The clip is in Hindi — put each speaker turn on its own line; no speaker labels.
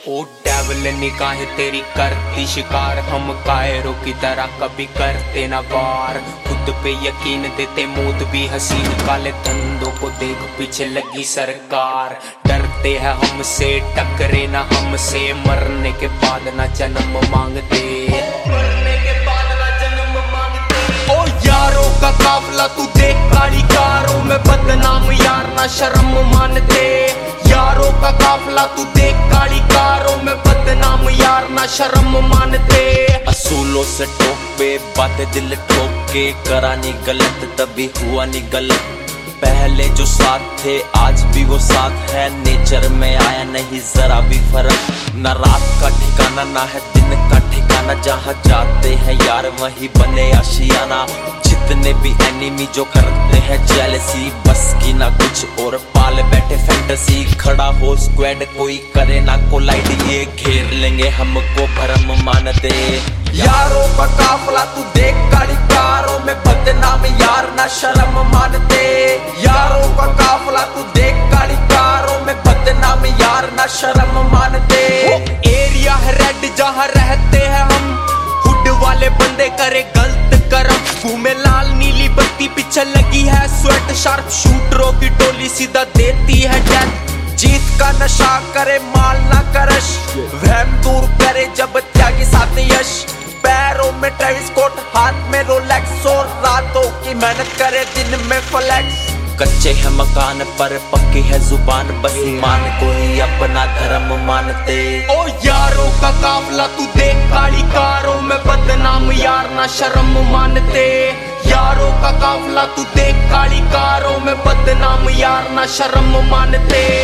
ओ डेविल निगाह तेरी करती शिकार, हम कायरों की तरह कभी करते न वार। खुद पे यकीन देते मौत भी हसीन, काले धंधों को देख पीछे लगी सरकार। डरते हैं हमसे टकरे न हमसे, मरने के बाद न जन्म मांगते, मरने के बाद न जन्म मांगते। ओ यारों का काफिला तू देख काली कारों में बदनाम यार ना शर्म मानते। यारों का काफिला तू देख काली कारों में बदनाम यार ना शर्म मानते।
असूलों से टोके बातें दिल ठोके, करा नहीं गलत तभी हुआ नहीं गलत। पहले जो साथ थे आज भी वो साथ है, नेचर में आया नहीं जरा भी फर्क। न रात का ठिकाना ना है दिन का ठिकाना, जहाँ जाते हैं यार वही बने आशियाना। जितने भी एनिमी जो करते हैं जेलसी, बस की ना कुछ और पाल बैठे फैंटेसी। खड़ा हो स्क्वाड कोई करे ना कोलाइड, ये घेर लेंगे हमको भरम मानते।
यारों का काफिला तू देख काली कारों में बदनाम यार ना शर्म मानते। यारों का काफिला तू देख काली कारों में बदनाम यार ना शर्म मानते।
एरिया है रेड जहाँ रहते हैं हम, हुड वाले बंदे करे गलत कर्म। घूमे लाल नीली बत्ती पीछे लगी है स्वेट, शार्प शूटरों की टोली सीधा देती है डेथ।
जीत का नशा करे माल ना करश, वहम दूर करे जब त्यागी साथ यश। पैरों में ट्रेविस कोट हाथ में रोलेक्स, और रातों की मेहनत करे दिन में फ्लेक्स।
कच्चे है मकान पर पक्की है जुबान, बस ईमान को ही अपना धर्म मानते।
ओ यारों का काफिला तू देख काली कारों में बदनाम यार ना शर्म मानते। यारों का काफिला तू देख काली कारों में बदनाम यार ना शर्म मानते।